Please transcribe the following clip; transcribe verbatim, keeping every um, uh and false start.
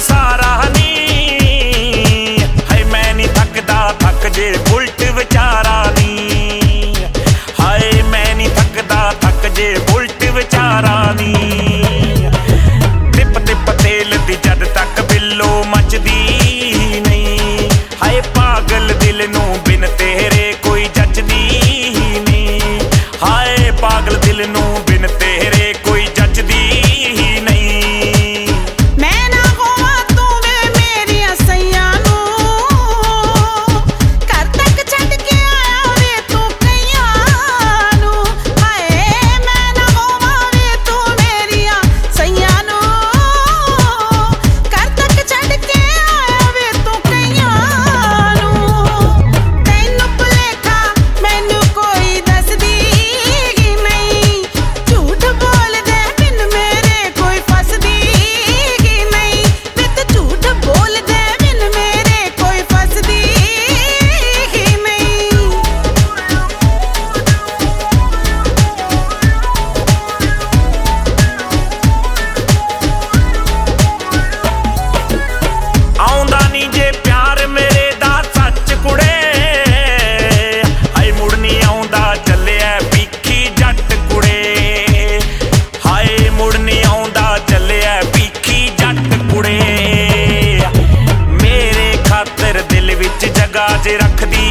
सारा नी हाय मैं नी थकदा थक जे बुलट विचारा नी हाय मैं नी थकदा थक जे बुलट विचारा नी टिप टिप तेल दी जद तक बिल्लो मचदी नहीं हाय पागल दिल नू बिन तेरे कोई जचदी नहीं हाय पागल दिल नू बिन तेरे कोई जचदी जगा जे रख दी